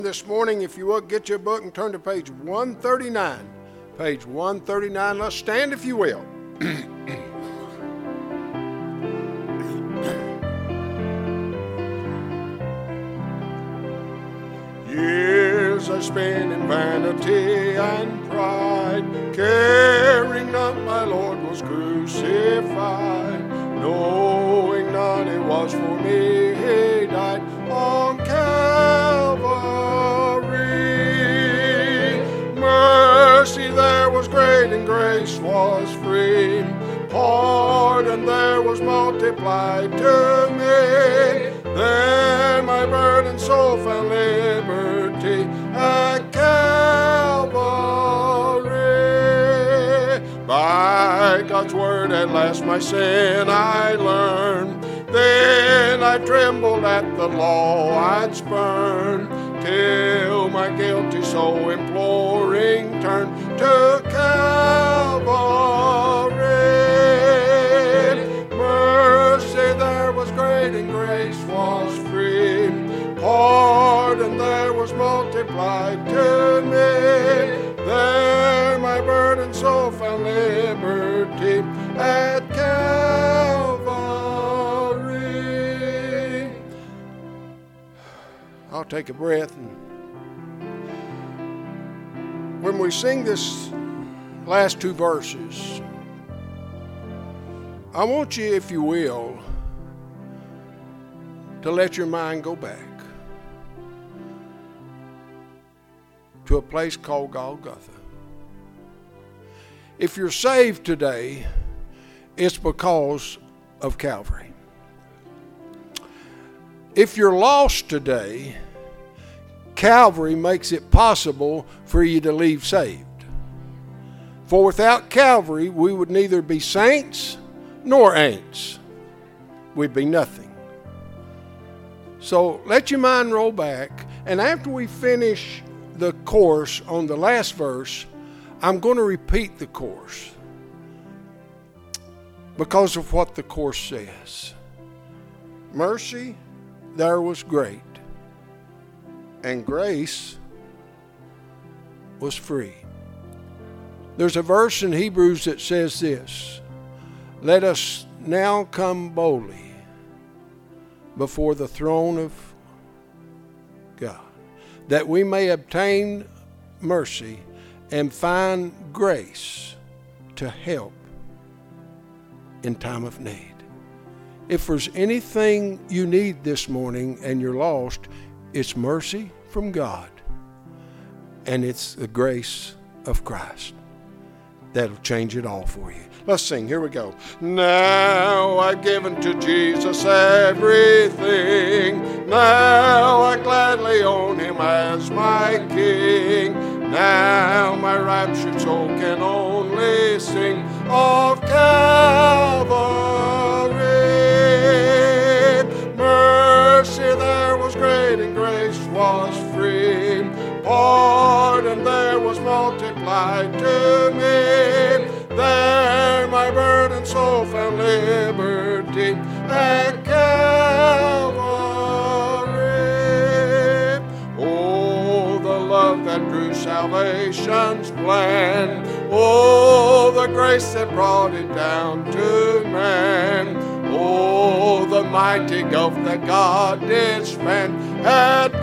This morning, if you would, get your book and turn to page 139. Page 139. Let's stand if you will. Years I spent in vanity and pride, caring not my Lord was crucified, knowing not it was for me he died on Calvary. Mercy there was great and grace was free, pardon there was multiplied to me. Then my burdened soul found liberty at Calvary. By God's word at last my sin I learned. Then I trembled at the law I'd spurned, till my guilty soul imploring turned to Calvary. Mercy there was great and grace was free, pardon there was multiplied to me. There my burdened soul found liberty at Calvary. I'll take a breath. And when we sing this last two verses, I want you, if you will, to let your mind go back to a place called Golgotha. If you're saved today, it's because of Calvary. If you're lost today, Calvary makes it possible for you to leave saved. For without Calvary, we would neither be saints nor ain'ts. We'd be nothing. So let your mind roll back, and after we finish the course on the last verse, I'm going to repeat the course because of what the course says. Mercy there was great, and grace was free. There's a verse in Hebrews that says this: let us now come boldly before the throne of God, that we may obtain mercy and find grace to help in time of need. If there's anything you need this morning and you're lost, it's mercy from God, and it's the grace of Christ that'll change it all for you. Let's sing. Here we go. Now I've given to Jesus everything. Now I gladly own him as my King. Now my raptured soul can only sing of Calvary. Mercy there was great and grace was free, pardon there was multiplied to me. There my burdened soul found liberty at Calvary. Oh, the love that drew salvation's plan. Oh, the grace that brought it down to man. Oh, the mighty gulf that God did span at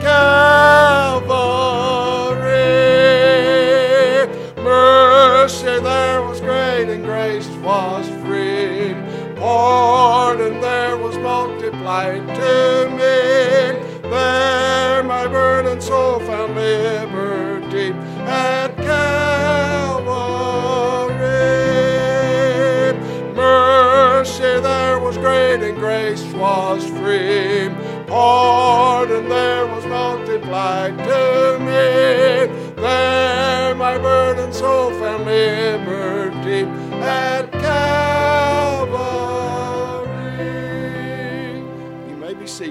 Calvary. Mercy there was great and grace was free, pardon there was multiplied to me. There my burdened soul found liberty at Calvary. Mercy there was great and grace was free, pardon there was multiplied to me. There my burdened soul found liberty at Calvary. You may be seated.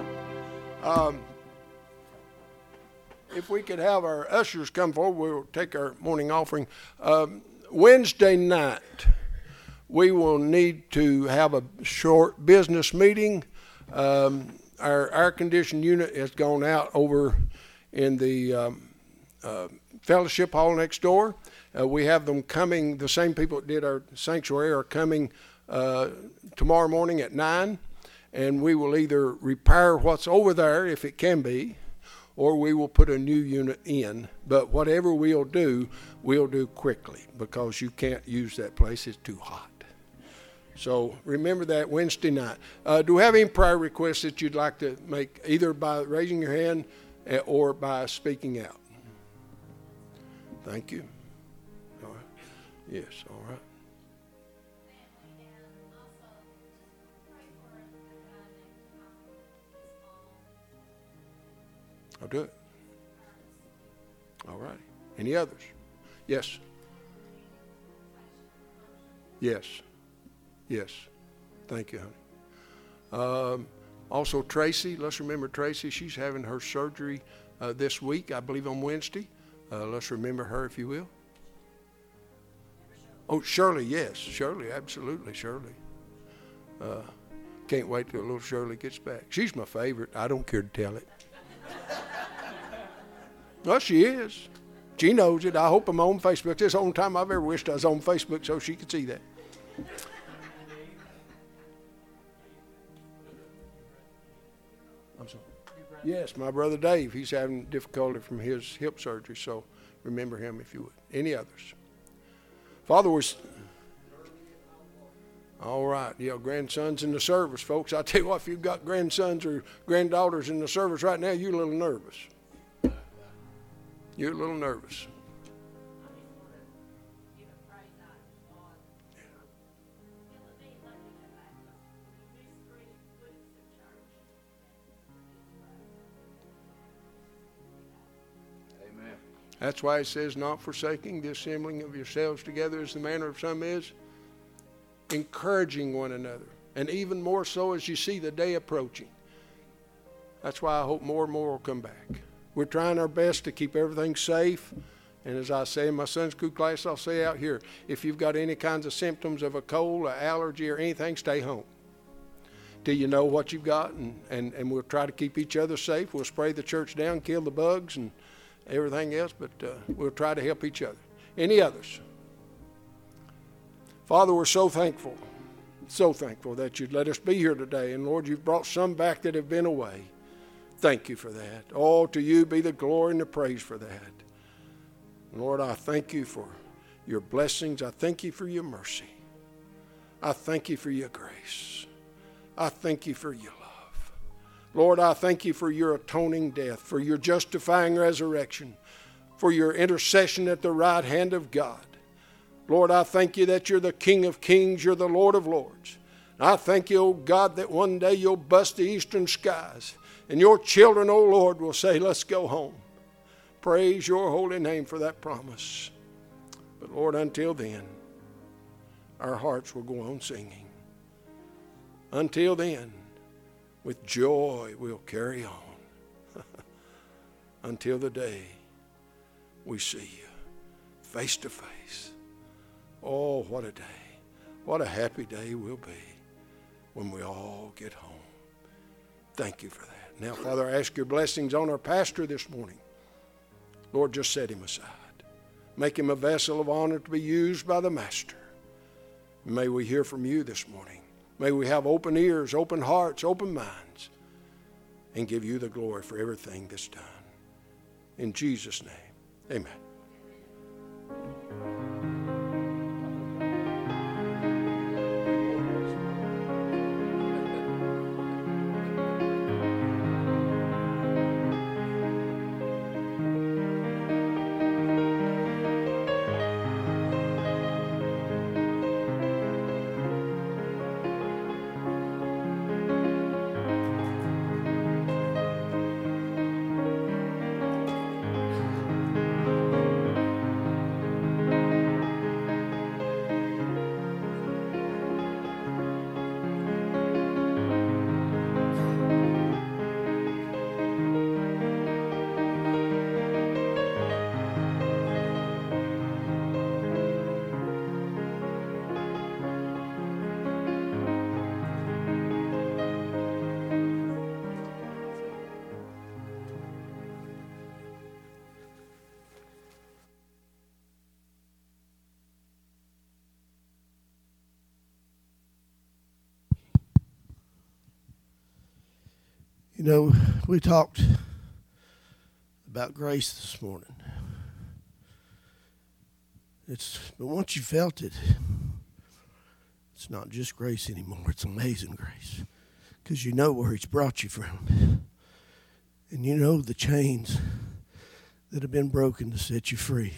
If we could have our ushers come forward, we'll take our morning offering. Wednesday night, we will need to have a short business meeting. Our air conditioning unit has gone out over in the fellowship hall next door. We have them coming. The same people that did our sanctuary are coming tomorrow morning at 9, and we will either repair what's over there if it can be, or we will put a new unit in. But whatever we'll do quickly, because you can't use that place. It's too hot. So remember that Wednesday night. Do we have any prayer requests that you'd like to make, either by raising your hand or by speaking out? Thank you. All right. Yes, all right. I'll do it. All right. Any others? Yes. Yes. Yes. Thank you, honey. Also, Tracy. Let's remember Tracy. She's having her surgery this week, I believe on Wednesday. Let's remember her, if you will. Oh, Shirley. Yes. Shirley. Absolutely. Shirley. Can't wait till little Shirley gets back. She's my favorite. I don't care to tell it. Well, she is. She knows it. I hope I'm on Facebook. This is the only time I've ever wished I was on Facebook so she could see that. I'm sorry. Yes, my brother Dave. He's having difficulty from his hip surgery, so remember him if you would. Any others? Father, we're... All right. Yeah, grandsons in the service, folks. I tell you what, if you've got grandsons or granddaughters in the service right now, you're a little nervous. You're a little nervous. Amen. That's why it says, not forsaking the assembling of yourselves together as the manner of some is, encouraging one another, and even more so as you see the day approaching. That's why I hope more and more will come back. We're trying our best to keep everything safe. And as I say in my Sunday school class, I'll say out here, if you've got any kinds of symptoms of a cold, an allergy, or anything, stay home till you know what you've got. And we'll try to keep each other safe. We'll spray the church down, kill the bugs and everything else, but we'll try to help each other. Any others? Father, we're so thankful that you'd let us be here today. And Lord, you've brought some back that have been away. Thank you for that. Oh, to you be the glory and the praise for that. Lord, I thank you for your blessings. I thank you for your mercy. I thank you for your grace. I thank you for your love. Lord, I thank you for your atoning death, for your justifying resurrection, for your intercession at the right hand of God. Lord, I thank you that you're the King of kings, you're the Lord of lords. I thank you, oh God, that one day you'll bust the eastern skies and your children, oh Lord, will say, let's go home. Praise your holy name for that promise. But Lord, until then, our hearts will go on singing. Until then, with joy we'll carry on. Until the day we see you face to face. Oh, what a day. What a happy day will be when we all get home. Thank you for that. Now, Father, I ask your blessings on our pastor this morning. Lord, just set him aside. Make him a vessel of honor to be used by the Master. May we hear from you this morning. May we have open ears, open hearts, open minds, and give you the glory for everything that's done. In Jesus' name, amen. know, we talked about grace this morning. But once you felt it, it's not just grace anymore. It's amazing grace. Because you know where he's brought you from. And you know the chains that have been broken to set you free.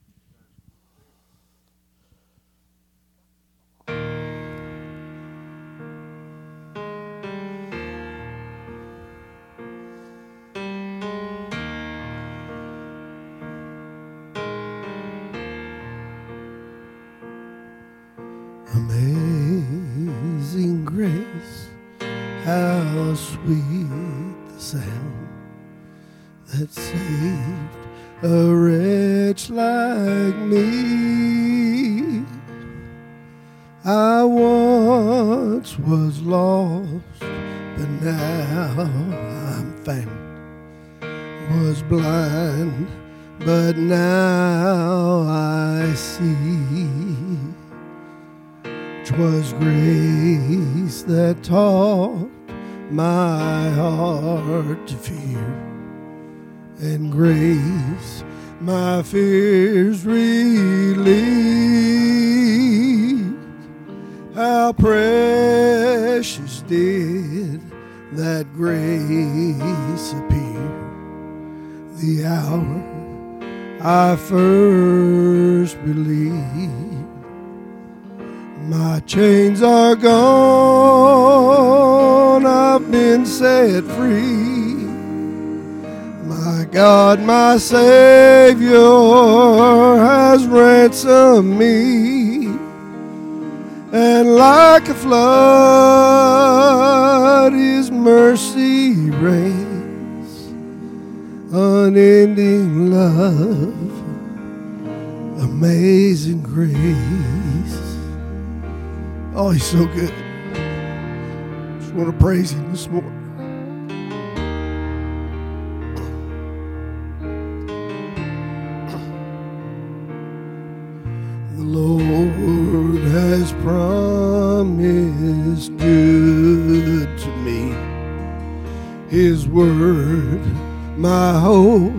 Amazing grace, how sweet the sound that saved a wretch like me. I once was lost, but now I'm found. Was blind, but now I see. 'Twas grace that taught my heart to fear, and grace my fears relieved. How precious did that grace appear the hour I first believed. My chains are gone, I've been set free. My God, my Savior has ransomed me. And like a flood, His mercy reigns. Unending love, amazing grace. Oh, He's so good. Just want to praise Him this morning. The Lord has promised good to me. His word, my hope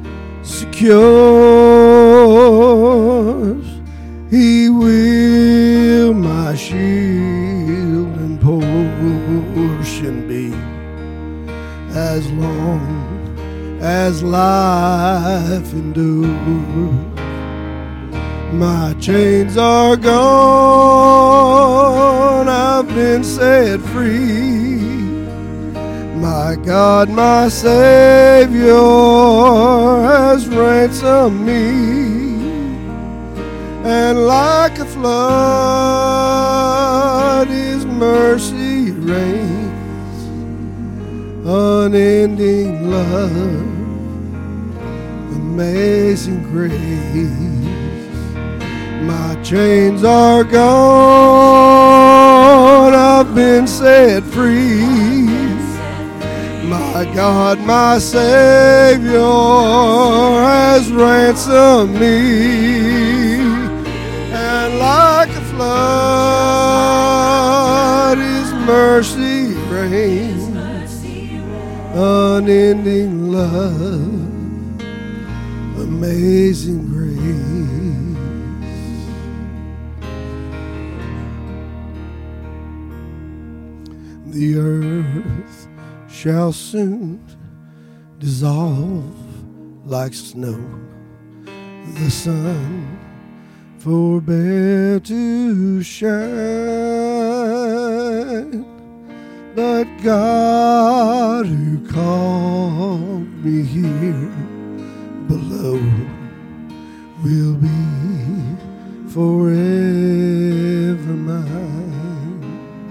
secures. He will my shield and portion be, as long as life endures. My chains are gone, I've been set free. My God, my Savior has ransomed me. And like a flood, His mercy reigns. Unending love, amazing grace. My chains are gone, I've been set free. My God, my Savior has ransomed me. And like a flood, His mercy reigns. Unending love, amazing grace. The earth shall soon dissolve like snow. The sun forbear to shine, but God who called me here below will be forever mine,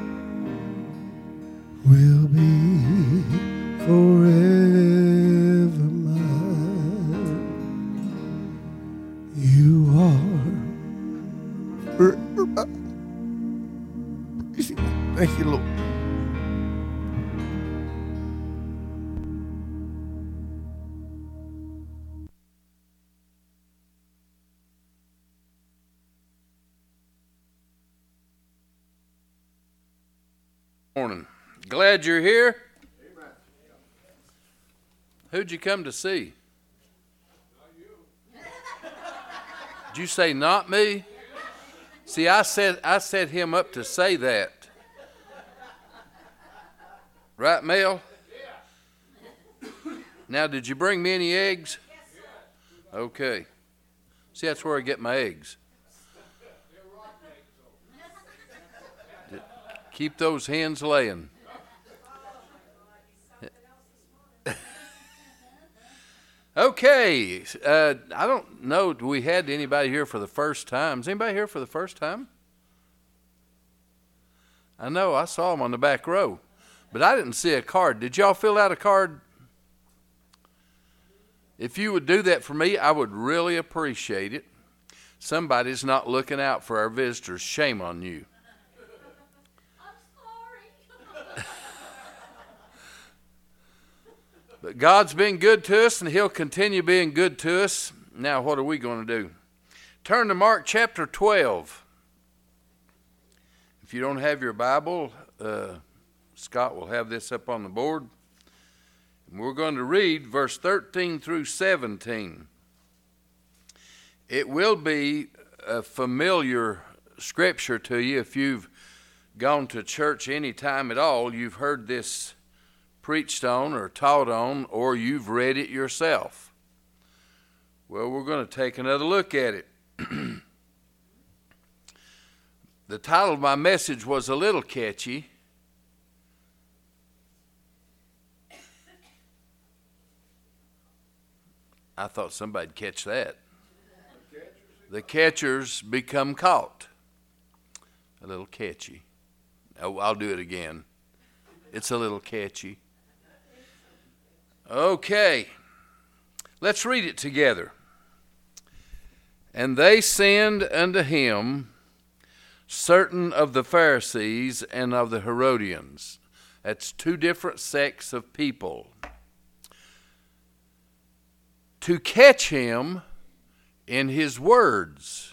will be forever mine. You are forever mine. Thank you, Lord. Morning. Glad you're here. Amen. Who'd you come to see? Did you say not me? See, I set him up to say that. Right, Mel? Now, did you bring me any eggs? Okay. See, that's where I get my eggs. Keep those hens laying. Okay. I don't know, do we had anybody here for the first time? Is anybody here for the first time? I know, I saw them on the back row. But I didn't see a card. Did y'all fill out a card? If you would do that for me, I would really appreciate it. Somebody's not looking out for our visitors. Shame on you. I'm sorry. But God's been good to us, and He'll continue being good to us. Now, what are we going to do? Turn to Mark chapter 12. If you don't have your Bible, Scott will have this up on the board. And we're going to read verse 13 through 17. It will be a familiar scripture to you if you've gone to church any time at all. You've heard this preached on or taught on, or you've read it yourself. Well, we're going to take another look at it. The title of my message was a little catchy. I thought somebody'd catch that. The catchers become caught. A little catchy. Oh, I'll do it again. It's a little catchy. Okay. Let's read it together. And they send unto him certain of the Pharisees and of the Herodians. That's two different sects of people. To catch him in his words.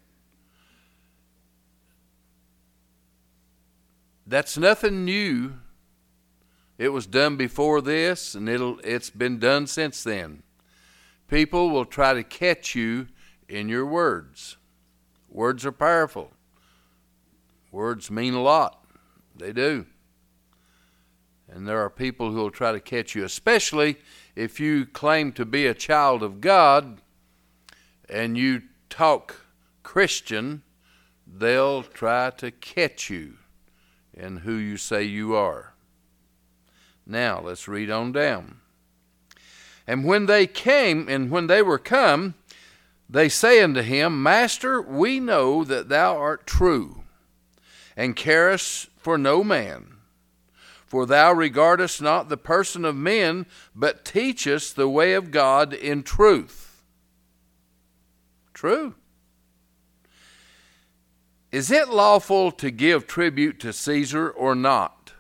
That's nothing new. It was done before this, and it's been done since then. People will try to catch you in your words. Words are powerful. Words mean a lot. They do. And there are people who will try to catch you, especially if you claim to be a child of God and you talk Christian. They'll try to catch you in who you say you are. Now, let's read on down. And when they came, and when they were come, they say unto him, Master, we know that thou art true, and carest for no man. For thou regardest not the person of men, but teachest the way of God in truth. True. Is it lawful to give tribute to Caesar or not?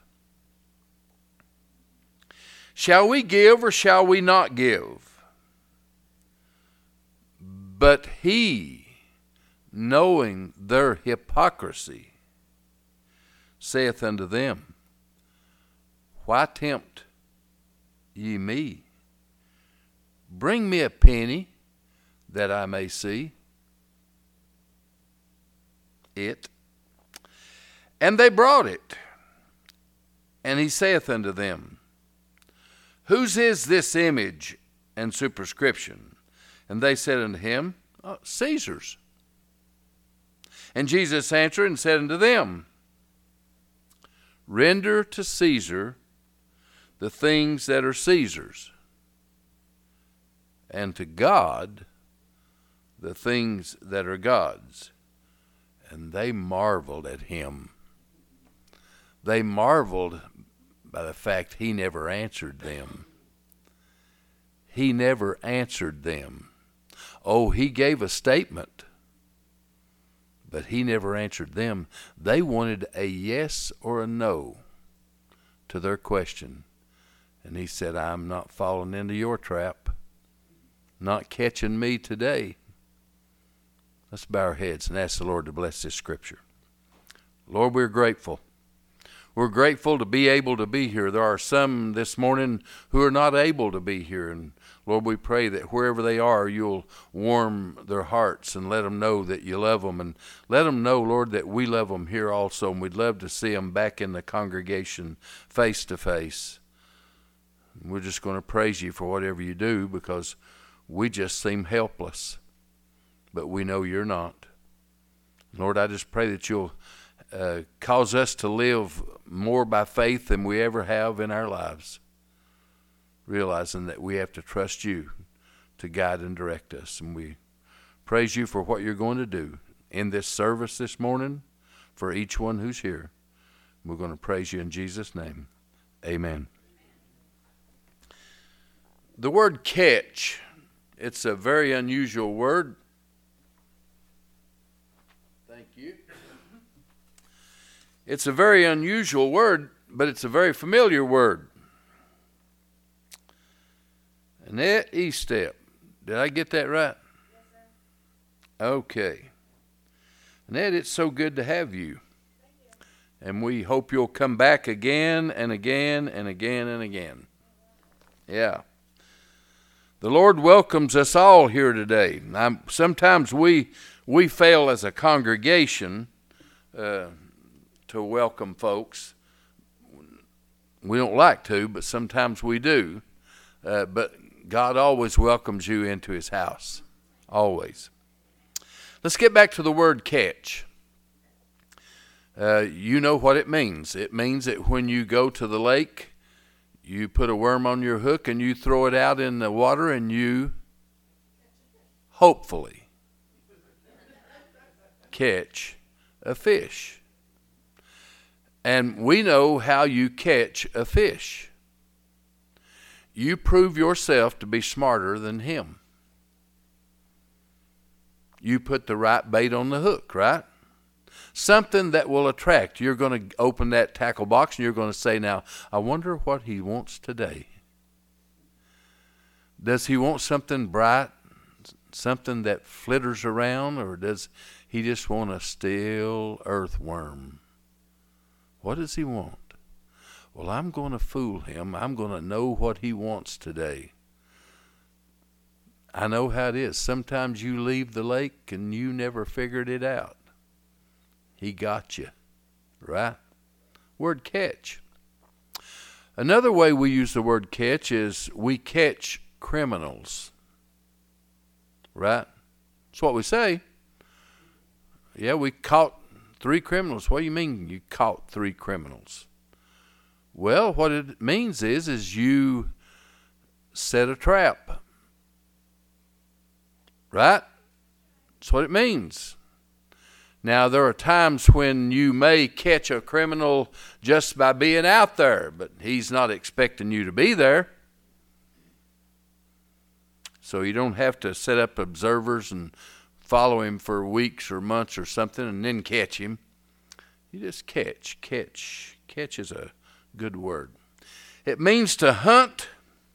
Shall we give or shall we not give? But he, knowing their hypocrisy, saith unto them, Why tempt ye me? Bring me a penny that I may see it. And they brought it. And he saith unto them, Whose is this image and superscription? And they said unto him, Caesar's. And Jesus answered and said unto them, Render to Caesar the things that are Caesar's, and to God the things that are God's. And they marveled at him. They marveled by the fact he never answered them. He never answered them. Oh, he gave a statement, but he never answered them. They wanted a yes or a no to their question. And he said, I'm not falling into your trap. Not catching me today. Let's bow our heads and ask the Lord to bless this scripture. Lord, we're grateful. We're grateful to be able to be here. There are some this morning who are not able to be here. And Lord, we pray that wherever they are, you'll warm their hearts and let them know that you love them. And let them know, Lord, that we love them here also. And we'd love to see them back in the congregation face to face. We're just going to praise you for whatever you do, because we just seem helpless. But we know you're not. Lord, I just pray that you'll cause us to live more by faith than we ever have in our lives, realizing that we have to trust you to guide and direct us. And we praise you for what you're going to do in this service this morning for each one who's here. We're going to praise you in Jesus' name. Amen. The word catch, it's a very unusual word. Thank you. It's a very unusual word, but it's a very familiar word. Annette Estep. Did I get that right? Yes, sir. Okay. Annette, it's so good to have you. Thank you. And we hope you'll come back again and again and again and again. Yeah. The Lord welcomes us all here today. Sometimes we fail as a congregation to welcome folks. We don't like to, but sometimes we do. But God always welcomes you into his house. Always. Let's get back to the word catch. You know what it means. It means that when you go to the lake, you put a worm on your hook and you throw it out in the water and you hopefully catch a fish. And we know how you catch a fish. You prove yourself to be smarter than him. You put the right bait on the hook, right? Something that will attract. You're going to open that tackle box and you're going to say, now, I wonder what he wants today. Does he want something bright, something that flitters around, or does he just want a still earthworm? What does he want? Well, I'm going to fool him. I'm going to know what he wants today. I know how it is. Sometimes you leave the lake and you never figured it out. He got you, right? Word catch. Another way we use the word catch is we catch criminals, right? That's what we say. Yeah, we caught 3 criminals. What do you mean you caught 3 criminals? Well, what it means is you set a trap. Right? That's what it means. Now, there are times when you may catch a criminal just by being out there, but he's not expecting you to be there. So you don't have to set up observers and follow him for weeks or months or something and then catch him. You just catch. Catch is a good word. It means to hunt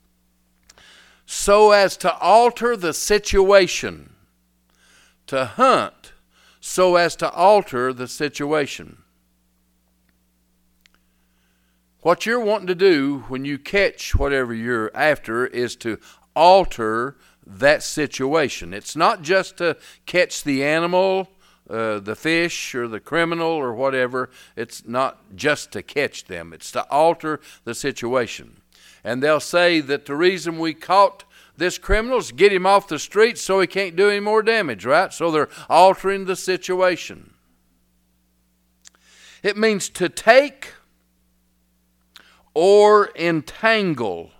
so as to alter the situation. To hunt so as to alter the situation. What you're wanting to do when you catch whatever you're after is to alter that situation. It's not just to catch the animal, the fish, or the criminal, or whatever. It's not just to catch them. It's to alter the situation. And they'll say that the reason we caught this criminal is to get him off the street so he can't do any more damage, right? So they're altering the situation. It means to take or entangle,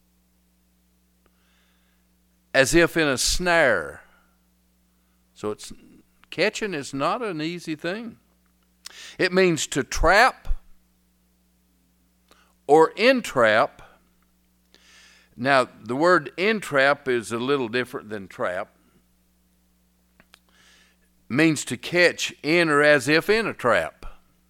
as if in a snare. So catching is not an easy thing. It means to trap or entrap. Now, the word entrap is a little different than trap. It means to catch in or as if in a trap.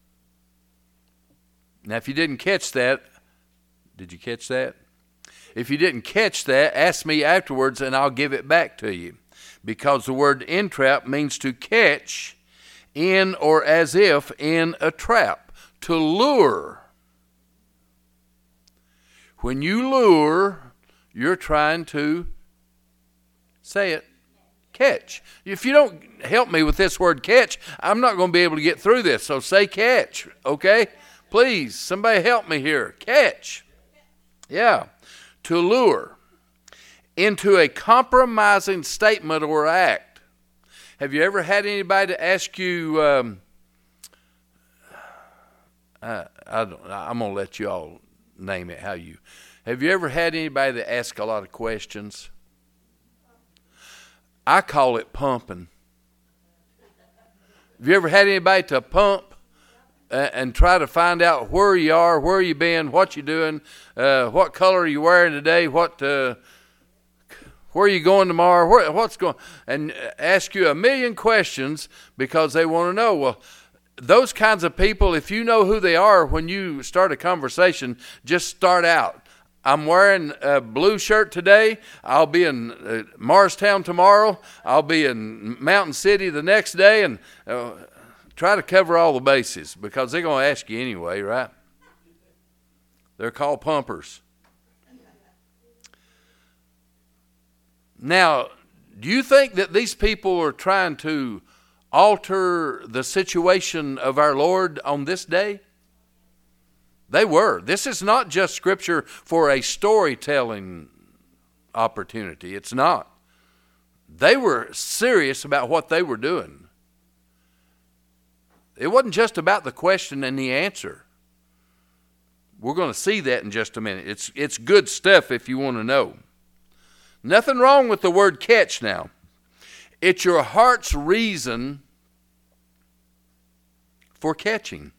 Now, if you didn't catch that, did you catch that? If you didn't catch that, ask me afterwards and I'll give it back to you. Because the word entrap means to catch in or as if in a trap. To lure When you lure, you're trying to, say it, catch. If you don't help me with this word catch, I'm not going to be able to get through this. So say catch, okay? Please, somebody help me here. Catch. Yeah. To lure into a compromising statement or act. Have you ever had anybody to ask you, I'm going to let you all name it how you. Have you ever had anybody that ask a lot of questions? I call it pumping. Have you ever had anybody to pump and try to find out where you are, where you been, what you doing, what color are you wearing today, where are you going tomorrow, what's going, and ask you a million questions because they want to know. Well, those kinds of people, if you know who they are when you start a conversation, just start out. I'm wearing a blue shirt today. I'll be in Morristown tomorrow. I'll be in Mountain City the next day, and try to cover all the bases because they're going to ask you anyway, right? They're called pumpers. Now, do you think that these people are trying to alter the situation of our Lord on this day? They were. This is not just scripture for a storytelling opportunity. It's not. They were serious about what they were doing. It wasn't just about the question and the answer. We're going to see that in just a minute. It's good stuff if you want to know. Nothing wrong with the word catch now. It's your heart's reason for catching.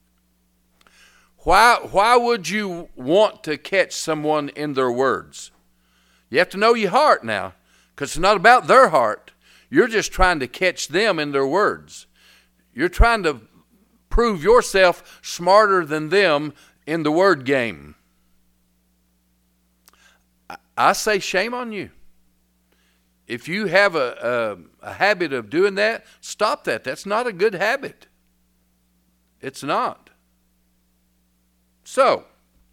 Why would you want to catch someone in their words? You have to know your heart now, because it's not about their heart. You're just trying to catch them in their words. You're trying to prove yourself smarter than them in the word game. I say shame on you. If you have a habit of doing that, stop that. That's not a good habit. It's not. So,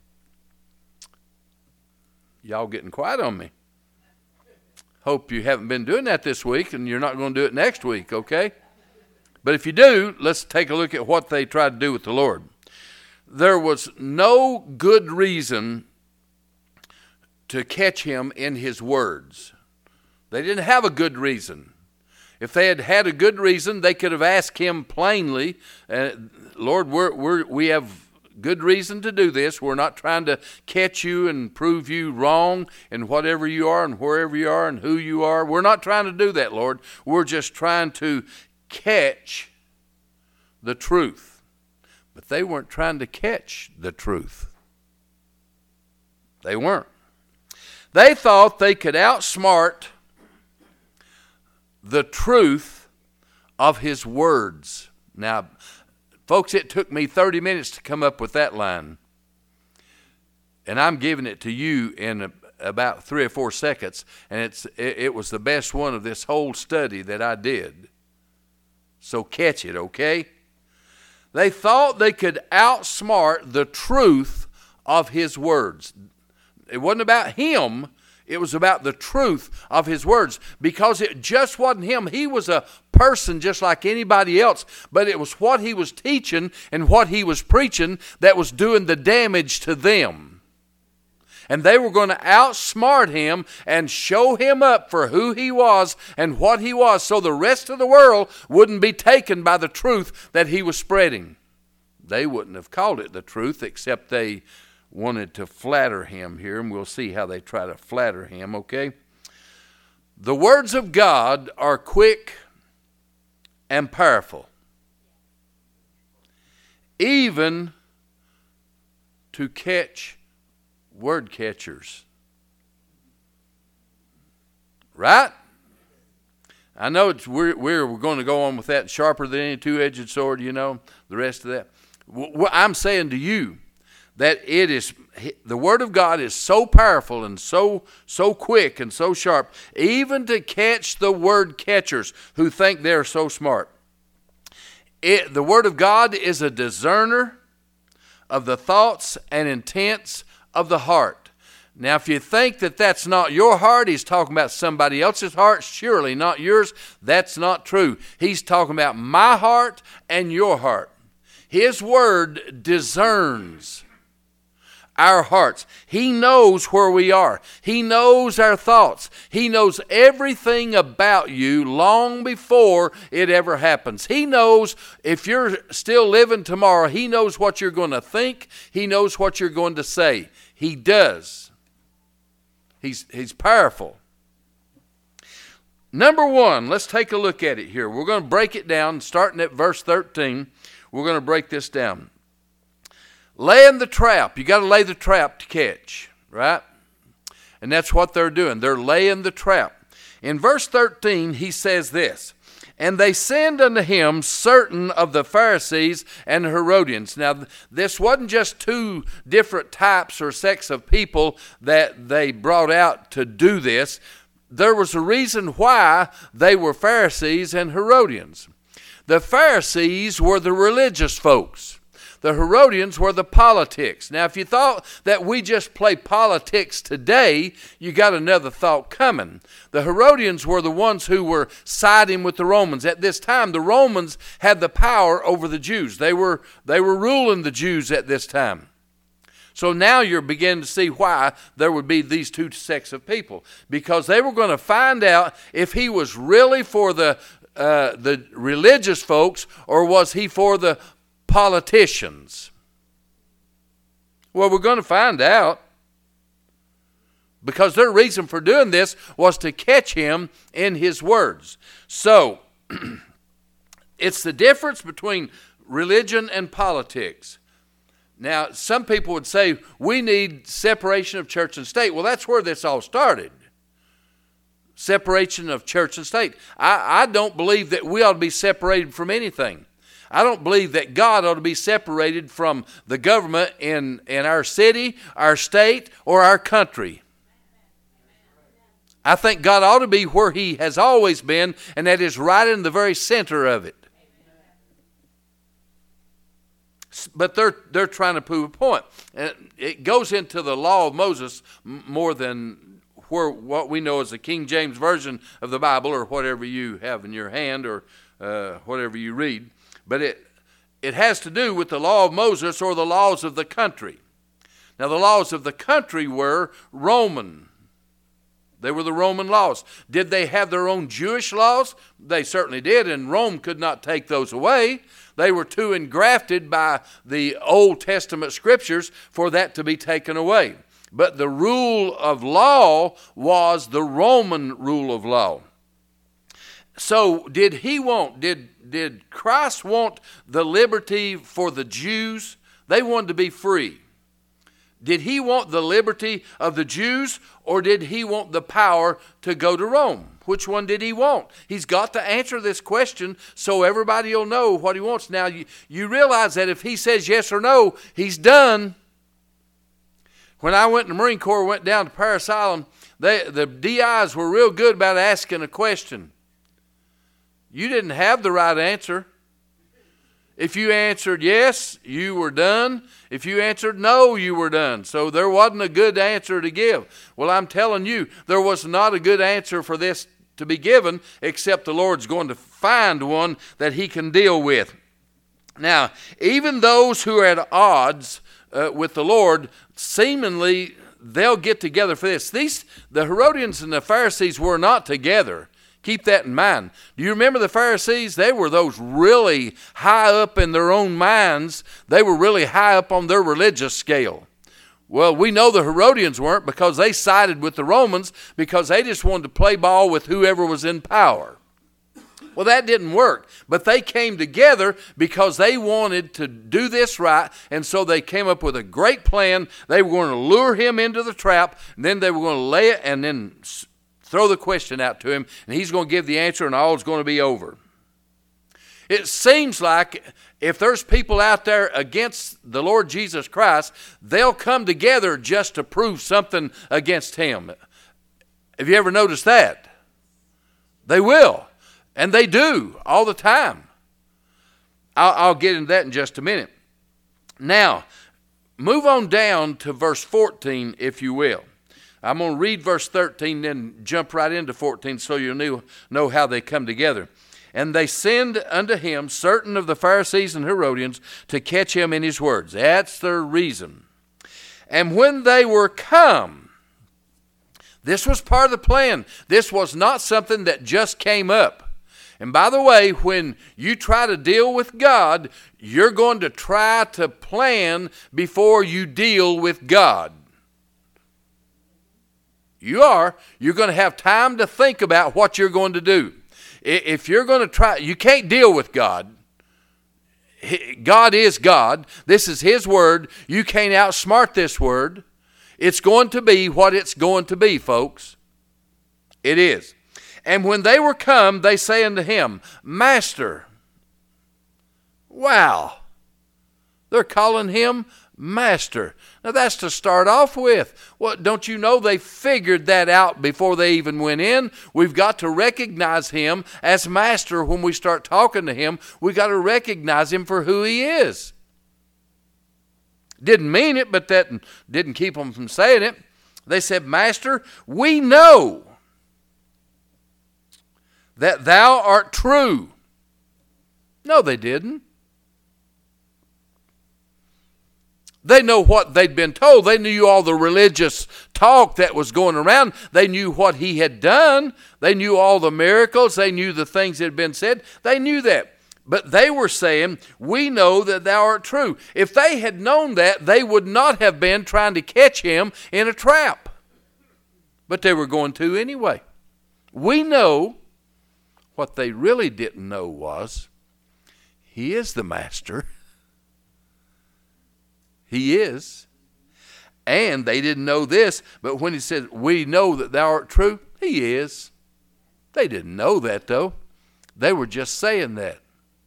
y'all getting quiet on me. Hope you haven't been doing that this week and you're not going to do it next week, okay? But if you do, let's take a look at what they tried to do with the Lord. There was no good reason to catch him in his words. They didn't have a good reason. If they had had a good reason, they could have asked him plainly, Lord, we have good reason to do this. We're not trying to catch you and prove you wrong in whatever you are and wherever you are and who you are. We're not trying to do that, Lord. We're just trying to catch the truth. But they weren't trying to catch the truth. They weren't. They thought they could outsmart the truth of his words. Now, folks, it took me 30 minutes to come up with that line. And I'm giving it to you in about 3 or 4 seconds. And it was the best one of this whole study that I did. So catch it, okay? They thought they could outsmart the truth of his words. It wasn't about him. It was about the truth of his words, because it just wasn't him. He was a person just like anybody else, but it was what he was teaching and what he was preaching that was doing the damage to them. And they were going to outsmart him and show him up for who he was and what he was, so the rest of the world wouldn't be taken by the truth that he was spreading. They wouldn't have called it the truth, except they wanted to flatter him here, and we'll see how they try to flatter him, okay? The words of God are quick and powerful, even to catch word catchers. Right? I know we're going to go on with that, sharper than any two-edged sword, you know, the rest of that. I'm saying to you, that it is, the Word of God is so powerful and so quick and so sharp, even to catch the word catchers who think they're so smart. The Word of God is a discerner of the thoughts and intents of the heart. Now, if you think that that's not your heart, he's talking about somebody else's heart, surely not yours. That's not true. He's talking about my heart and your heart. His word discerns our hearts. He knows where we are. He knows our thoughts. He knows everything about you long before it ever happens. He knows if you're still living tomorrow, he knows what you're going to think. He knows what you're going to say. He does. He's powerful. Number one, let's take a look at it here. We're going to break it down, starting at verse 13. We're going to break this down. Laying the trap. You got to lay the trap to catch, right? And that's what they're doing. They're laying the trap. In verse 13, he says this, and they send unto him certain of the Pharisees and Herodians. Now, this wasn't just two different types or sects of people that they brought out to do this. There was a reason why they were Pharisees and Herodians. The Pharisees were the religious folks. The Herodians were the politics. Now, if you thought that we just play politics today, you got another thought coming. The Herodians were the ones who were siding with the Romans. At this time, the Romans had the power over the Jews. They were ruling the Jews at this time. So now you're beginning to see why there would be these two sects of people. Because they were going to find out if he was really for the religious folks or was he for the politicians. Well, we're going to find out, because their reason for doing this was to catch him in his words. So, it's the difference between religion and politics. Now, some people would say, we need separation of church and state. Well, that's where this all started. Separation of church and state. I don't believe that we ought to be separated from anything. I don't believe that God ought to be separated from the government in our city, our state, or our country. I think God ought to be where he has always been, and that is right in the very center of it. But they're trying to prove a point. And it goes into the law of Moses more than what we know as the King James Version of the Bible, or whatever you have in your hand, or whatever you read. But it has to do with the law of Moses or the laws of the country. Now, the laws of the country were Roman. They were the Roman laws. Did they have their own Jewish laws? They certainly did, and Rome could not take those away. They were too engrafted by the Old Testament scriptures for that to be taken away. But the rule of law was the Roman rule of law. So did Christ want the liberty for the Jews? They wanted to be free. Did he want the liberty of the Jews, or did he want the power to go to Rome? Which one did he want? He's got to answer this question so everybody will know what he wants. Now, you realize that if he says yes or no, he's done. When I went in the Marine Corps, went down to Parris Island, the DIs were real good about asking a question. You didn't have the right answer. If you answered yes, you were done. If you answered no, you were done. So there wasn't a good answer to give. Well, I'm telling you, there was not a good answer for this to be given, except the Lord's going to find one that he can deal with. Now, even those who are at odds with the Lord, seemingly they'll get together for this. The Herodians and the Pharisees were not together. Keep that in mind. Do you remember the Pharisees? They were those really high up in their own minds. They were really high up on their religious scale. Well, we know the Herodians weren't, because they sided with the Romans because they just wanted to play ball with whoever was in power. Well, that didn't work. But they came together because they wanted to do this right, and so they came up with a great plan. They were going to lure him into the trap, and then they were going to lay it and then throw the question out to him, and he's going to give the answer, and all is going to be over. It seems like if there's people out there against the Lord Jesus Christ, they'll come together just to prove something against him. Have you ever noticed that? They will, and they do all the time. I'll get into that in just a minute. Now, move on down to verse 14, if you will. I'm going to read verse 13, then jump right into 14 so you'll know how they come together. And they send unto him certain of the Pharisees and Herodians to catch him in his words. That's their reason. And when they were come, this was part of the plan. This was not something that just came up. And by the way, when you try to deal with God, you're going to try to plan before you deal with God. You're going to have time to think about what you're going to do. If you're going to try, you can't deal with God. God is God. This is His word. You can't outsmart this word. It's going to be what it's going to be, folks. It is. And when they were come, they say unto him, Master. Wow. They're calling him Master. Now that's to start off with. Well, don't you know they figured that out before they even went in? We've got to recognize him as Master when we start talking to him. We've got to recognize him for who he is. Didn't mean it, but that didn't keep them from saying it. They said, Master, we know that thou art true. No, they didn't. They know what they'd been told. They knew all the religious talk that was going around. They knew what he had done. They knew all the miracles. They knew the things that had been said. They knew that. But they were saying, we know that thou art true. If they had known that, they would not have been trying to catch him in a trap. But they were going to anyway. We know. What they really didn't know was, he is the Master. He is. And they didn't know this, but when he said, we know that thou art true, he is. They didn't know that, though. They were just saying that.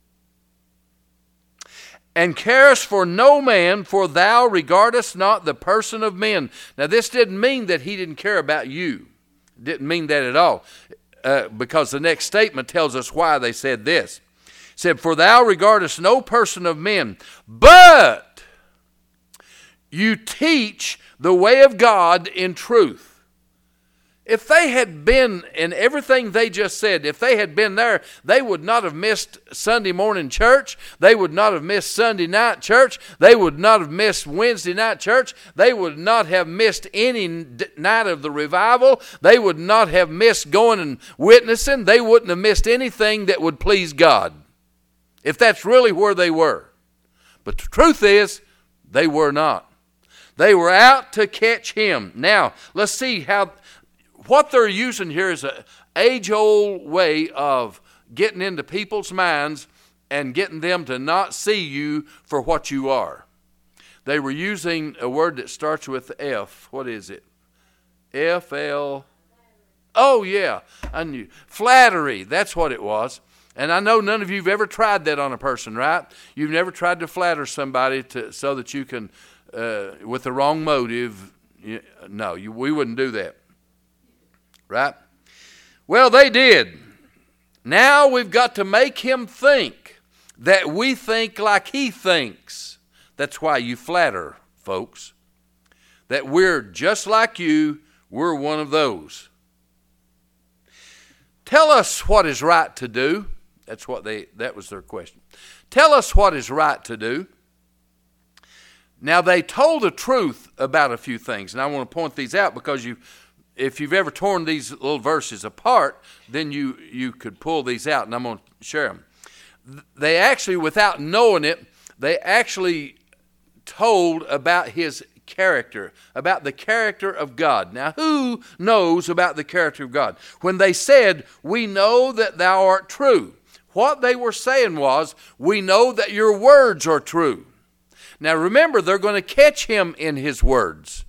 And carest for no man, for thou regardest not the person of men. Now, this didn't mean that he didn't care about you. It didn't mean that at all. Because the next statement tells us why they said this. It said, for thou regardest no person of men, but you teach the way of God in truth. If they had been in everything they just said, if they had been there, they would not have missed Sunday morning church. They would not have missed Sunday night church. They would not have missed Wednesday night church. They would not have missed any night of the revival. They would not have missed going and witnessing. They wouldn't have missed anything that would please God, if that's really where they were. But the truth is, they were not. They were out to catch him. Now, let's see how... What they're using here is an age-old way of getting into people's minds and getting them to not see you for what you are. They were using a word that starts with F. What is it? F-L... Oh, yeah, I knew. Flattery, that's what it was. And I know none of you have ever tried that on a person, right? You've never tried to flatter somebody so that you can, with the wrong motive. No, we wouldn't do that. Right? Well, they did. Now we've got to make him think that we think like he thinks. That's why you flatter, folks. That we're just like you, we're one of those. Tell us what is right to do. That was their question. Tell us what is right to do. Now they told the truth about a few things, and I want to point these out because if you've ever torn these little verses apart, then you could pull these out, and I'm going to share them. They actually, without knowing it, they actually told about his character, about the character of God. Now, who knows about the character of God? When they said, we know that thou art true, what they were saying was, we know that your words are true. Now, remember, they're going to catch him in his words.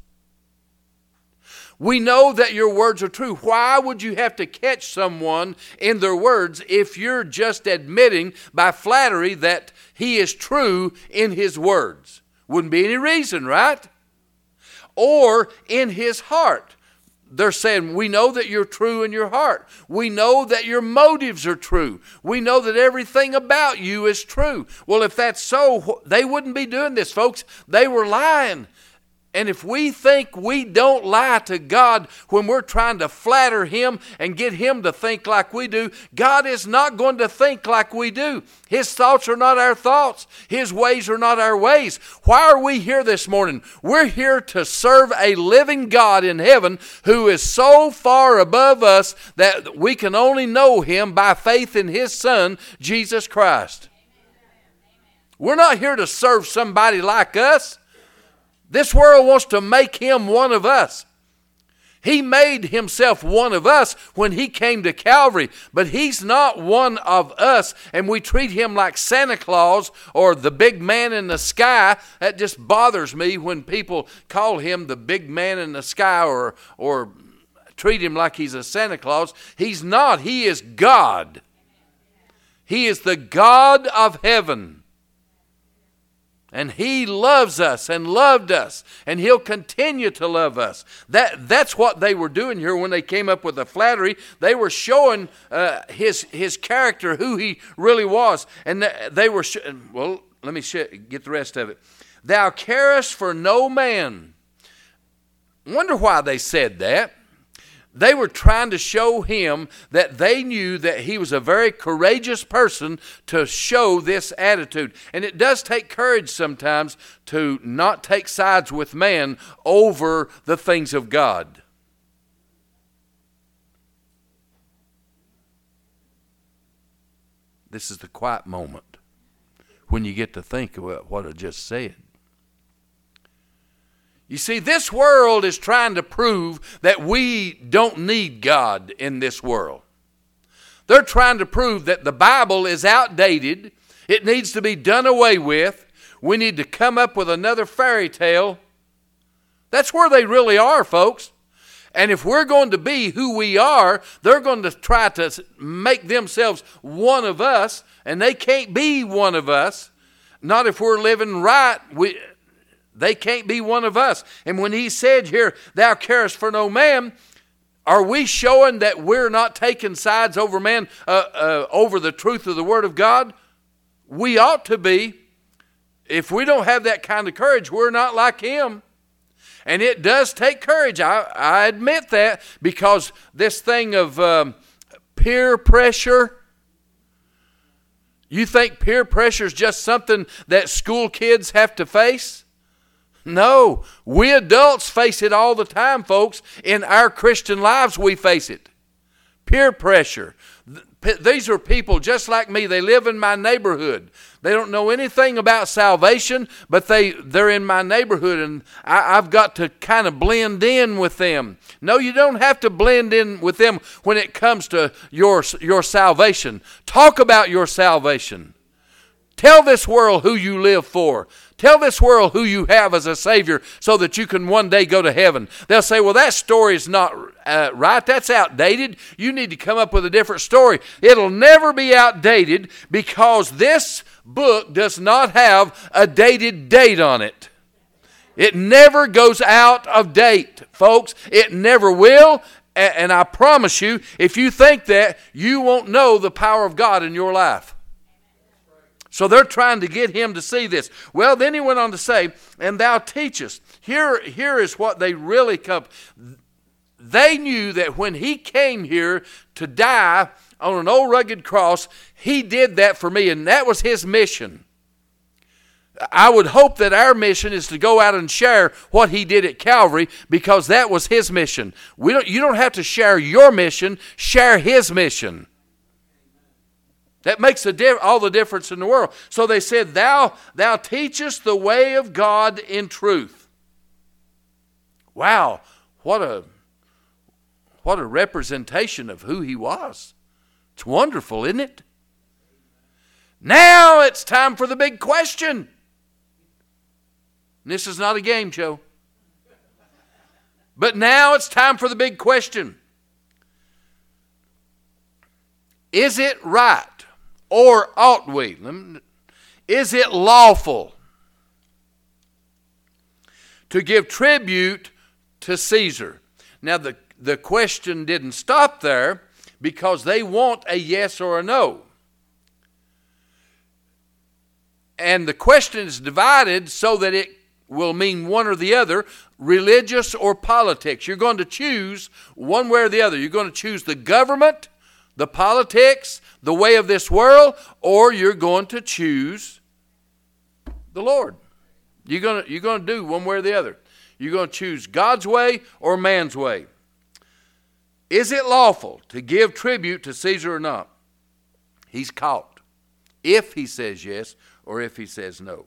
We know that your words are true. Why would you have to catch someone in their words if you're just admitting by flattery that he is true in his words? Wouldn't be any reason, right? Or in his heart. they're saying, we know that you're true in your heart. We know that your motives are true. We know that everything about you is true. Well, if that's so, they wouldn't be doing this, folks. They were lying. And if we think we don't lie to God when we're trying to flatter Him and get Him to think like we do, God is not going to think like we do. His thoughts are not our thoughts. His ways are not our ways. Why are we here this morning? We're here to serve a living God in heaven who is so far above us that we can only know Him by faith in His Son, Jesus Christ. We're not here to serve somebody like us. This world wants to make Him one of us. He made Himself one of us when He came to Calvary, but He's not one of us, and we treat Him like Santa Claus or the big man in the sky. That just bothers me when people call Him the big man in the sky or treat Him like He's a Santa Claus. He's not. He is God. He is the God of heaven. And He loves us and loved us, and He'll continue to love us. That's what they were doing here when they came up with the flattery. They were showing His character, who He really was. And they were, well, let me get the rest of it. Thou carest for no man. Wonder why they said that. They were trying to show Him that they knew that He was a very courageous person to show this attitude. And it does take courage sometimes to not take sides with man over the things of God. This is the quiet moment when you get to think about what I just said. You see, this world is trying to prove that we don't need God in this world. They're trying to prove that the Bible is outdated. It needs to be done away with. We need to come up with another fairy tale. That's where they really are, folks. And if we're going to be who we are, they're going to try to make themselves one of us, and they can't be one of us. Not if we're living right. They can't be one of us. And when He said here, thou carest for no man, are we showing that we're not taking sides over man, over the truth of the Word of God? We ought to be. If we don't have that kind of courage, we're not like Him. And it does take courage. I admit that, because this thing of peer pressure. You think peer pressure is just something that school kids have to face? No, we adults face it all the time, folks. In our Christian lives, we face it. Peer pressure. These are people just like me. They live in my neighborhood. They don't know anything about salvation, but they're in my neighborhood, and I've got to kind of blend in with them. No, you don't have to blend in with them when it comes to your salvation. Talk about your salvation. Tell this world who you live for. Tell this world who you have as a Savior so that you can one day go to heaven. They'll say, well, that story is not right. That's outdated. You need to come up with a different story. It'll never be outdated because this book does not have a dated date on it. It never goes out of date, folks. It never will. And I promise you, if you think that, you won't know the power of God in your life. So they're trying to get Him to see this. Well, then He went on to say, and thou teachest. Here is what they really come. They knew that when He came here to die on an old rugged cross, He did that for me, and that was His mission. I would hope that our mission is to go out and share what He did at Calvary, because that was His mission. You don't have to share your mission, share His mission. That makes all the difference in the world. So they said, thou teachest the way of God in truth. Wow, what a representation of who He was. It's wonderful, isn't it? Now it's time for the big question. And this is not a game show. But now it's time for the big question. Is it right? Or ought we? Is it lawful to give tribute to Caesar? Now, the question didn't stop there because they want a yes or a no. And the question is divided so that it will mean one or the other, religious or politics. You're going to choose one way or the other. You're going to choose the government, the politics, the way of this world, or you're going to choose the Lord. You're going to do one way or the other. You're going to choose God's way or man's way. Is it lawful to give tribute to Caesar or not? He's caught. If he says yes or if he says no.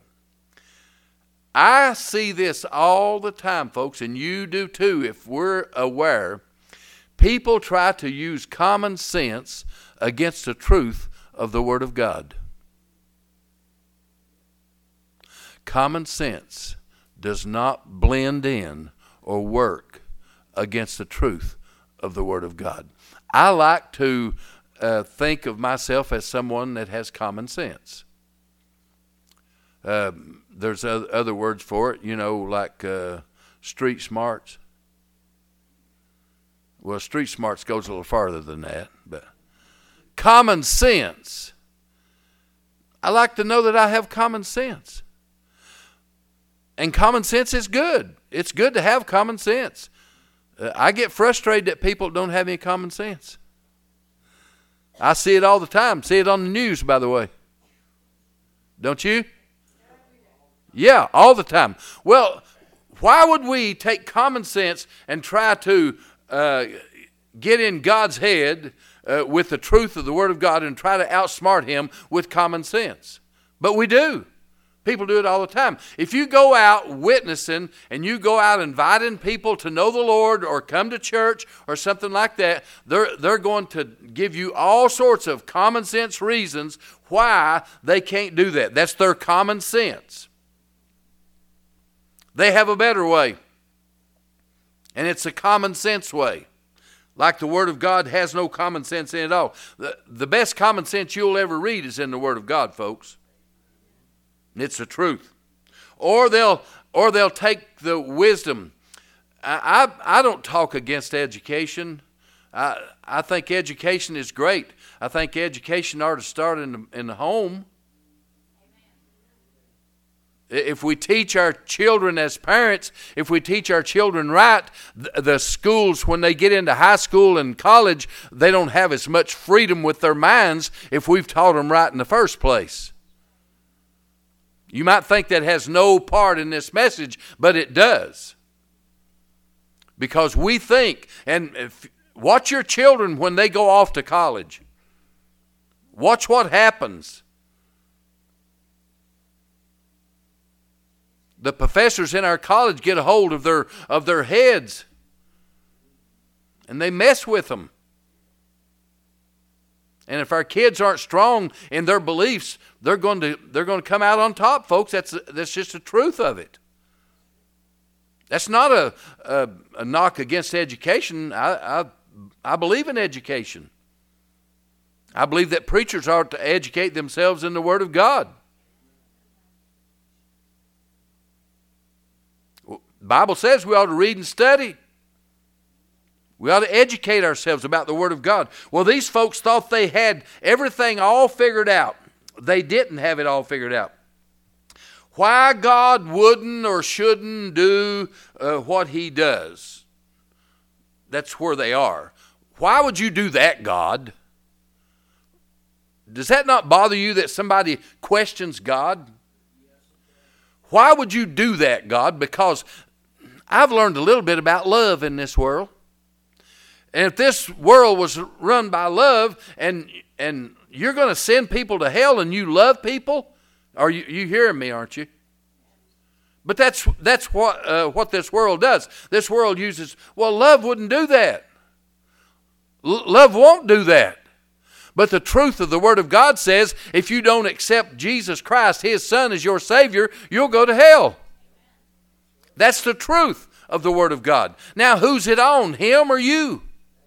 I see this all the time, folks, and you do too if we're aware. People try to use common sense against the truth of the Word of God. Common sense does not blend in or work against the truth of the Word of God. I like to think of myself as someone that has common sense. There's other words for it, like street smarts. Well, street smarts goes a little farther than that, but common sense. I like to know that I have common sense. And common sense is good. It's good to have common sense. I get frustrated that people don't have any common sense. I see it all the time. See it on the news, by the way. Don't you? Yeah, all the time. Well, why would we take common sense and try to get in God's head with the truth of the Word of God and try to outsmart Him with common sense? But we do. People do it all the time. If you go out witnessing and you go out inviting people to know the Lord or come to church or something like that, they're going to give you all sorts of common sense reasons why they can't do that. That's their common sense. They have a better way, and it's a common sense way. Like the Word of God has no common sense in it at all. The best common sense you'll ever read is in the Word of God, folks. It's the truth. Or they'll take the wisdom. I don't talk against education. I think education is great. I think education ought to start in the home. If we teach our children as parents, if we teach our children right, the schools, when they get into high school and college, they don't have as much freedom with their minds if we've taught them right in the first place. You might think that has no part in this message, but it does. Because we think, watch your children when they go off to college. Watch what happens. The professors in our college get a hold of their heads, and they mess with them. And if our kids aren't strong in their beliefs, they're going to come out on top, folks. That's just the truth of it. That's not a knock against education. I believe in education. I believe that preachers are to educate themselves in the Word of God. The Bible says we ought to read and study. We ought to educate ourselves about the Word of God. Well, these folks thought they had everything all figured out. They didn't have it all figured out. Why God wouldn't or shouldn't do what He does, that's where they are. Why would you do that, God? Does that not bother you that somebody questions God? Why would you do that, God? Because I've learned a little bit about love in this world. And if this world was run by love and you're going to send people to hell and you love people, are you hearing me, aren't you? But that's what this world does. This world uses, love wouldn't do that. Love won't do that. But the truth of the Word of God says if you don't accept Jesus Christ, His Son, as your Savior, you'll go to hell. That's the truth of the Word of God. Now, who's it on, Him or you?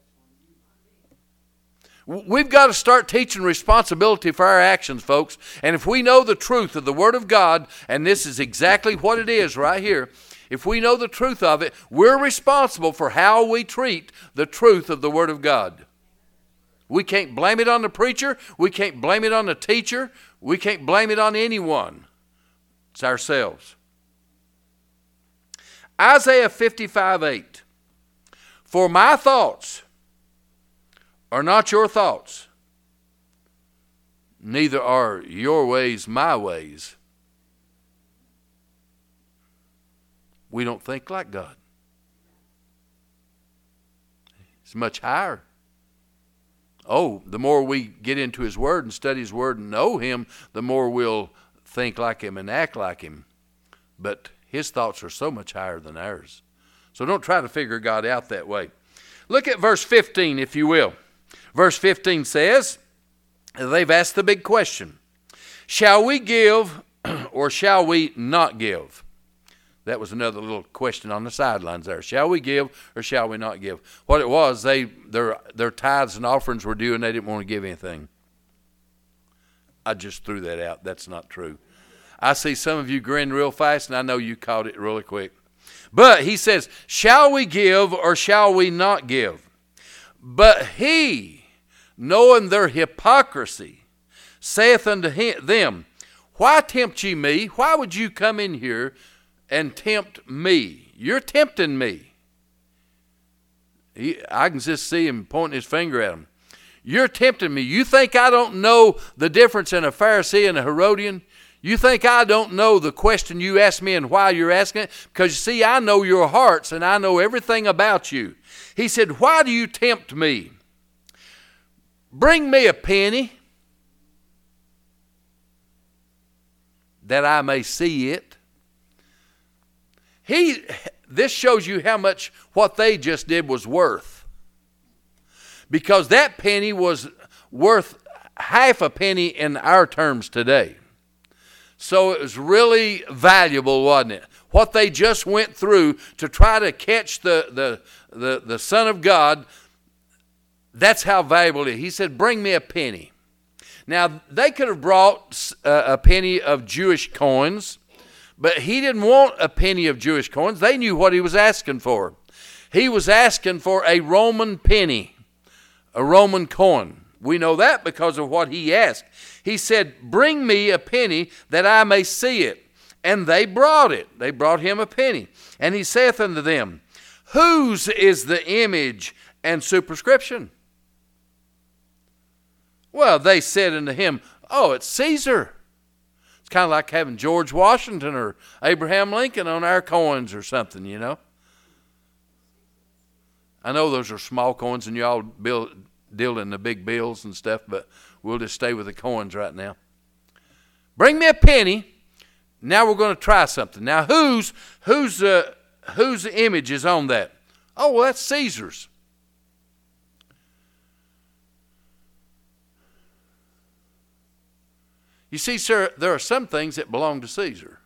We've got to start teaching responsibility for our actions, folks. And if we know the truth of the Word of God, and this is exactly what it is right here, if we know the truth of it, we're responsible for how we treat the truth of the Word of God. We can't blame it on the preacher. We can't blame it on the teacher. We can't blame it on anyone. It's ourselves. Isaiah 55:8. For my thoughts are not your thoughts, neither are your ways my ways. We don't think like God. It's much higher. Oh, the more we get into His Word and study His Word and know Him, the more we'll think like Him and act like Him. But His thoughts are so much higher than ours. So don't try to figure God out that way. Look at verse 15, if you will. Verse 15 says, they've asked the big question, shall we give or shall we not give? That was another little question on the sidelines there. Shall we give or shall we not give? What it was, their tithes and offerings were due and they didn't want to give anything. I just threw that out. That's not true. I see some of you grin real fast, and I know you caught it really quick. But he says, shall we give or shall we not give? But he, knowing their hypocrisy, saith unto them, why tempt ye me? Why would you come in here and tempt me? You're tempting me. I can just see him pointing his finger at him. You're tempting me. You think I don't know the difference in a Pharisee and a Herodian? You think I don't know the question you asked me and why you're asking it? Because you see, I know your hearts and I know everything about you. He said, why do you tempt me? Bring me a penny that I may see it. This shows you how much what they just did was worth. Because that penny was worth half a penny in our terms today. So it was really valuable, wasn't it? What they just went through to try to catch the Son of God, that's how valuable it is. He said, bring me a penny. Now, they could have brought a penny of Jewish coins, but he didn't want a penny of Jewish coins. They knew what he was asking for. He was asking for a Roman penny, a Roman coin. We know that because of what he asked. He said, bring me a penny that I may see it. And they brought it. They brought him a penny. And he saith unto them, whose is the image and superscription? Well, they said unto him, oh, it's Caesar. It's kind of like having George Washington or Abraham Lincoln on our coins or something, you know. I know those are small coins and y'all deal in the big bills and stuff, but we'll just stay with the coins right now. Bring me a penny. Now we're going to try something. Now whose image is on that? Oh, well, that's Caesar's. You see, sir, there are some things that belong to Caesar.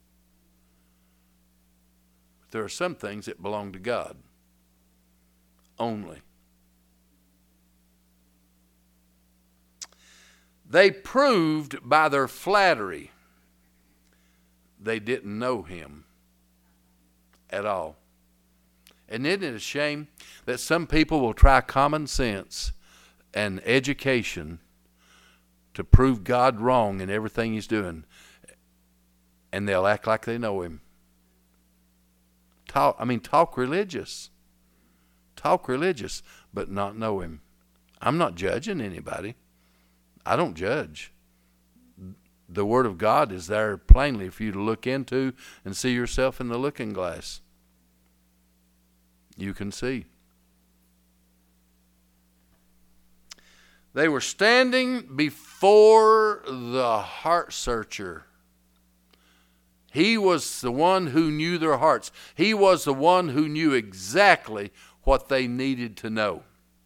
But there are some things that belong to God only. They proved by their flattery they didn't know him at all. And isn't it a shame that some people will try common sense and education to prove God wrong in everything he's doing, and they'll act like they know him. Talk religious. Talk religious, but not know him. I'm not judging anybody. I don't judge. The Word of God is there plainly for you to look into and see yourself in the looking glass. You can see. They were standing before the heart searcher. He was the one who knew their hearts. He was the one who knew exactly what they needed to know.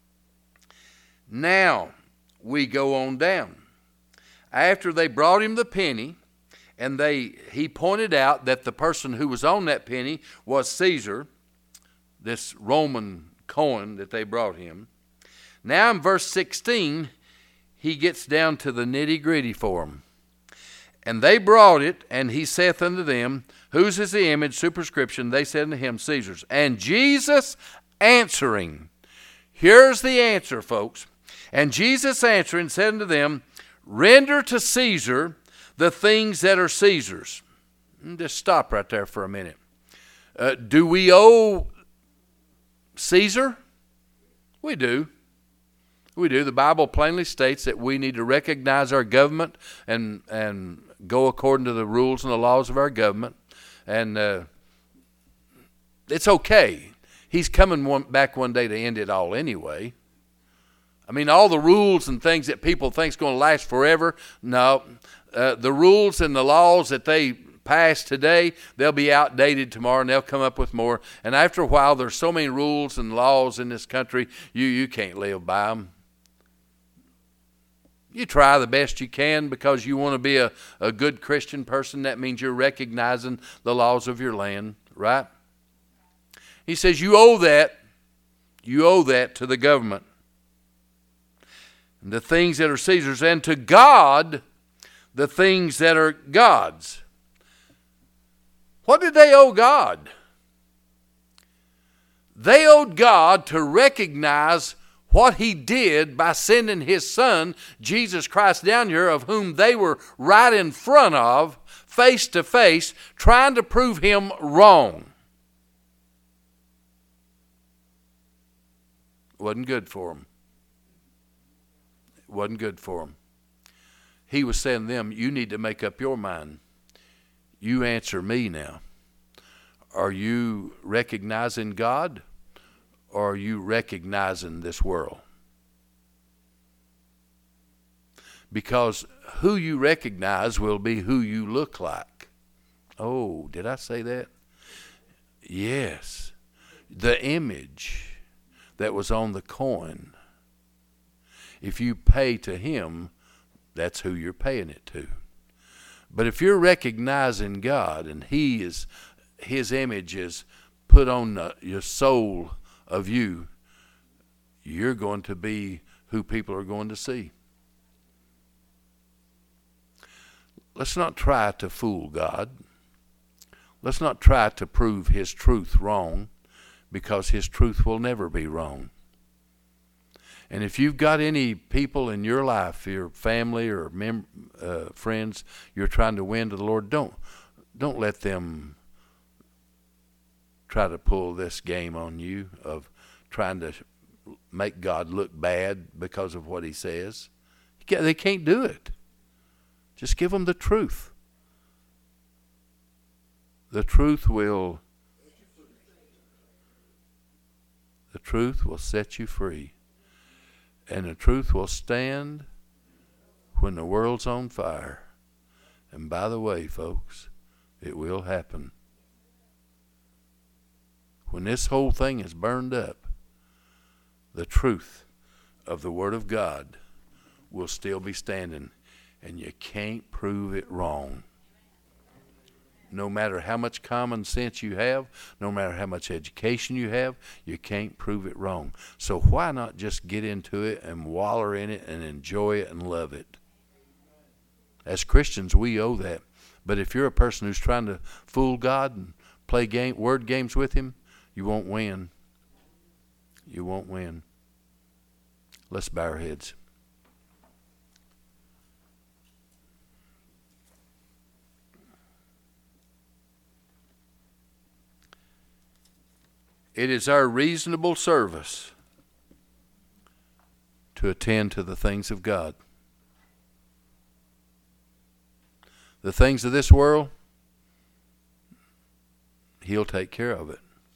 Now we go on down. After they brought him the penny, and he pointed out that the person who was on that penny was Caesar, this Roman coin that they brought him. Now in verse 16, he gets down to the nitty-gritty for them. And they brought it, and he saith unto them, Whose is the image, superscription? They said unto him, Caesar's. And Jesus answering, here's the answer, folks. And Jesus answering said unto them, Render to Caesar the things that are Caesar's. Just stop right there for a minute. Do we owe Caesar? We do. We do. The Bible plainly states that we need to recognize our government and go according to the rules and the laws of our government. And it's okay. He's coming back one day to end it all anyway. I mean, all the rules and things that people think is going to last forever, no. The rules and the laws that they pass today, they'll be outdated tomorrow, and they'll come up with more. And after a while, there's so many rules and laws in this country, you can't live by them. You try the best you can because you want to be a good Christian person. That means you're recognizing the laws of your land, right? He says you owe that. You owe that to the government. And the things that are Caesar's, and to God, the things that are God's. What did they owe God? They owed God to recognize what he did by sending his son, Jesus Christ, down here, of whom they were right in front of, face to face, trying to prove him wrong. It wasn't good for them. It wasn't good for them. He was saying to them, you need to make up your mind. You answer me now. Are you recognizing God? Or are you recognizing this world? Because who you recognize will be who you look like. Oh, did I say that? Yes. The image that was on the coin. If you pay to him, that's who you're paying it to. But if you're recognizing God and his image is put on your soul of you, you're going to be who people are going to see. Let's not try to fool God. Let's not try to prove his truth wrong, because his truth will never be wrong. And if you've got any people in your life, your family or friends, you're trying to win to the Lord, don't let them try to pull this game on you of trying to make God look bad because of what he says. They can't do it. Just give them the truth. The truth will set you free. And the truth will stand when the world's on fire. And by the way, folks, it will happen. When this whole thing is burned up, the truth of the Word of God will still be standing, and you can't prove it wrong. No matter how much common sense you have, no matter how much education you have, you can't prove it wrong. So why not just get into it and waller in it and enjoy it and love it? As Christians, we owe that. But if you're a person who's trying to fool God and play word games with him, you won't win. You won't win. Let's bow our heads. It is our reasonable service to attend to the things of God. The things of this world, he'll take care of it.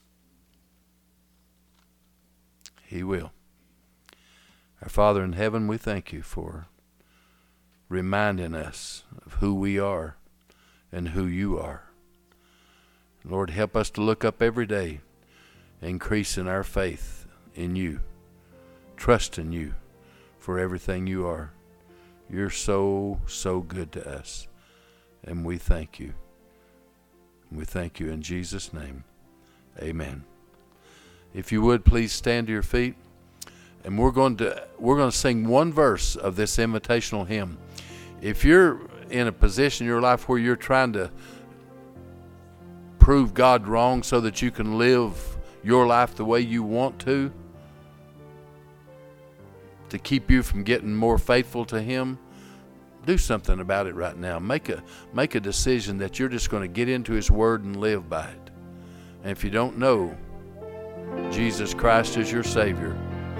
He will. Our Father in heaven, we thank you for reminding us of who we are and who you are. Lord, help us to look up every day, increase in our faith in you, trust in you for everything you are. You're so, so good to us, and we thank you. We thank you in Jesus' name. Amen. If you would, please stand to your feet, and we're going to sing one verse of this invitational hymn. If you're in a position in your life where you're trying to prove God wrong so that you can live your life the way you want to keep you from getting more faithful to Him, do something about it right now. Make a decision that you're just going to get into His Word and live by it. And if you don't know Jesus Christ as your Savior,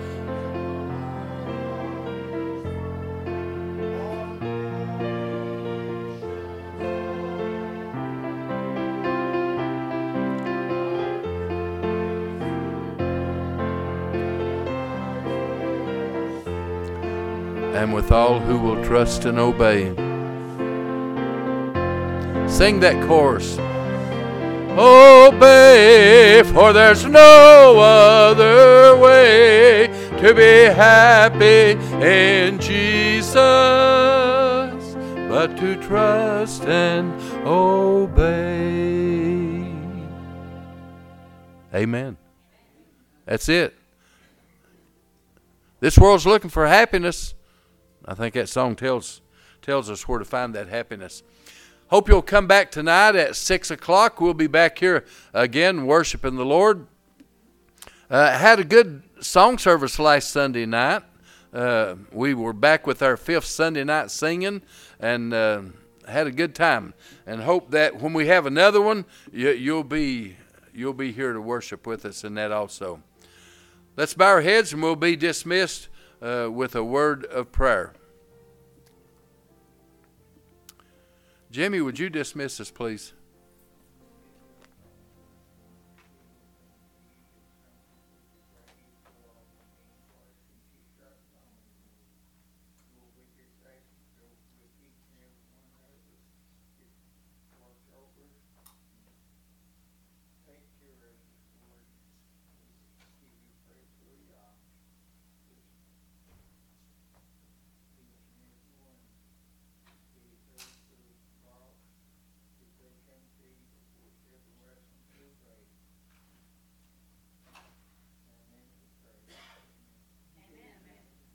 and with all who will trust and obey. Sing that chorus. Obey, for there's no other way to be happy in Jesus but to trust and obey. Amen. That's it. This world's looking for happiness. I think that song tells us where to find that happiness. Hope you'll come back tonight at 6 o'clock. We'll be back here again worshiping the Lord. Had a good song service last Sunday night. We were back with our 5th Sunday night singing and had a good time. And hope that when we have another one, you'll be here to worship with us in that also. Let's bow our heads and we'll be dismissed with a word of prayer. Jimmy, would you dismiss us, please?